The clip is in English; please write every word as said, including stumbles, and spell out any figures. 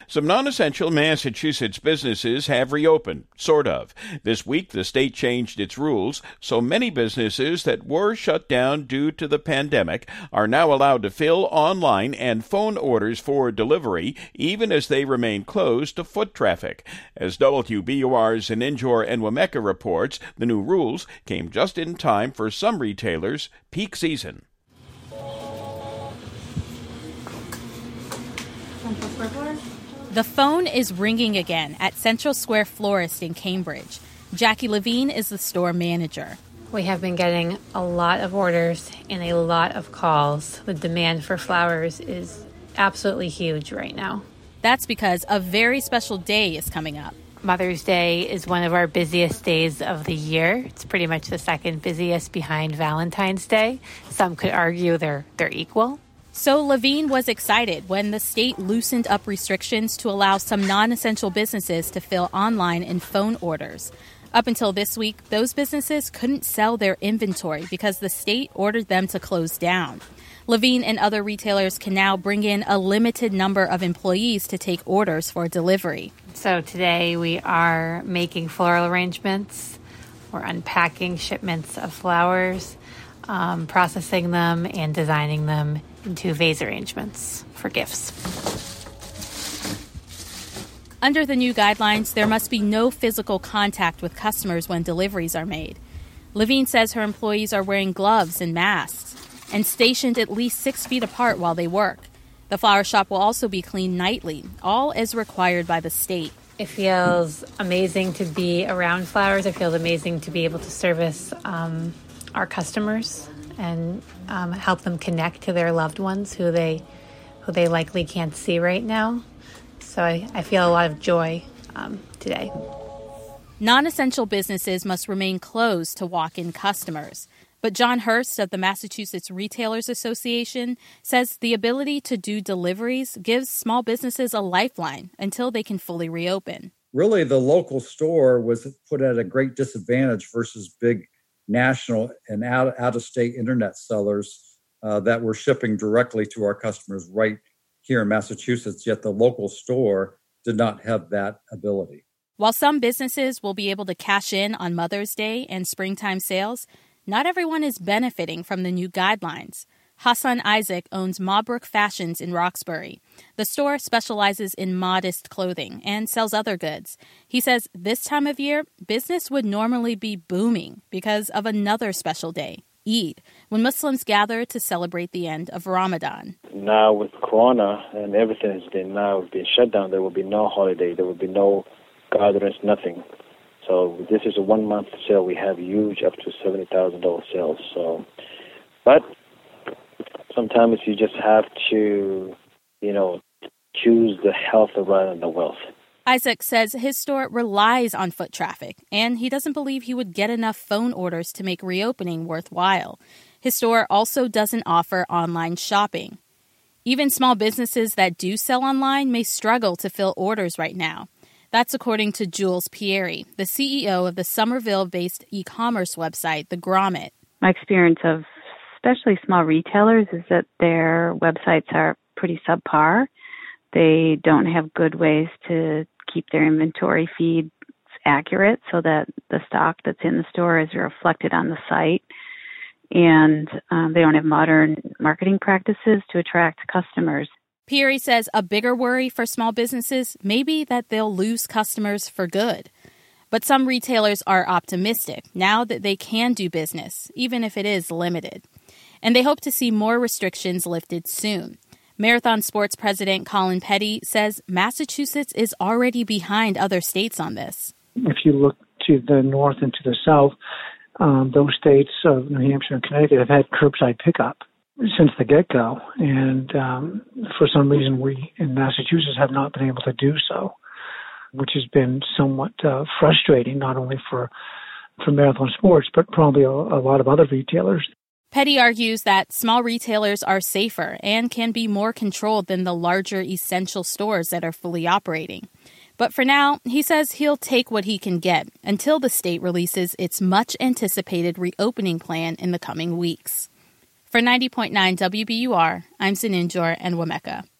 Some non-essential Massachusetts businesses have reopened, sort of. This week, the state changed its rules, so many businesses that were shut down due to the pandemic are now allowed to fill online and phone orders for delivery, even as they remain closed to foot traffic. As W B U R's Zeninjor Enwemeka reports, the new rules came just in time for some retailers' peak season. The phone is ringing again at Central Square Florist in Cambridge. Jackie Levine is the store manager. We have been getting a lot of orders and a lot of calls. The demand for flowers is absolutely huge right now. That's because a very special day is coming up. Mother's Day is one of our busiest days of the year. It's pretty much the second busiest behind Valentine's Day. Some could argue they're they're equal. So Levine was excited when the state loosened up restrictions to allow some non-essential businesses to fill online and phone orders. Up until this week, those businesses couldn't sell their inventory because the state ordered them to close down. Levine and other retailers can now bring in a limited number of employees to take orders for delivery. So today we are making floral arrangements. We're unpacking shipments of flowers, um, processing them, and designing them into vase arrangements for gifts. Under the new guidelines, there must be no physical contact with customers when deliveries are made. Levine says her employees are wearing gloves and masks and stationed at least six feet apart while they work. The flower shop will also be cleaned nightly, all as required by the state. It feels amazing to be around flowers. It feels amazing to be able to service um, our customers and um, help them connect to their loved ones who they who they likely can't see right now. So I, I feel a lot of joy um, today. Non-essential businesses must remain closed to walk-in customers. But John Hurst of the Massachusetts Retailers Association says the ability to do deliveries gives small businesses a lifeline until they can fully reopen. Really, the local store was put at a great disadvantage versus big national and out, out-of-state internet sellers uh, that were shipping directly to our customers right here in Massachusetts, yet the local store did not have that ability. While some businesses will be able to cash in on Mother's Day and springtime sales, not everyone is benefiting from the new guidelines. Hassan Isaac owns Mawbrook Fashions in Roxbury. The store specializes in modest clothing and sells other goods. He says this time of year, business would normally be booming because of another special day, Eid, when Muslims gather to celebrate the end of Ramadan. Now with Corona and everything has been now been shut down, there will be no holiday, there will be no gatherings, nothing. So this is a one-month sale. We have huge, up to seventy thousand dollars sales. So, but sometimes you just have to, you know, choose the health rather than the wealth. Isaac says his store relies on foot traffic, and he doesn't believe he would get enough phone orders to make reopening worthwhile. His store also doesn't offer online shopping. Even small businesses that do sell online may struggle to fill orders right now. That's according to Jules Pieri, the C E O of the Somerville-based e-commerce website, The Grommet. My experience of especially small retailers is that their websites are pretty subpar. They don't have good ways to keep their inventory feeds accurate so that the stock that's in the store is reflected on the site. And um, they don't have modern marketing practices to attract customers. Pieri says a bigger worry for small businesses may be that they'll lose customers for good. But some retailers are optimistic now that they can do business, even if it is limited. And they hope to see more restrictions lifted soon. Marathon Sports President Colin Petty says Massachusetts is already behind other states on this. If you look to the north and to the south, um, those states of New Hampshire and Connecticut have had curbside pickup since the get-go, and um, for some reason we in Massachusetts have not been able to do so, which has been somewhat uh, frustrating, not only for, for Marathon Sports, but probably a, a lot of other retailers. Petty argues that small retailers are safer and can be more controlled than the larger essential stores that are fully operating. But for now, he says he'll take what he can get until the state releases its much-anticipated reopening plan in the coming weeks. For ninety point nine W B U R, I'm Zeninjor Enwemeka.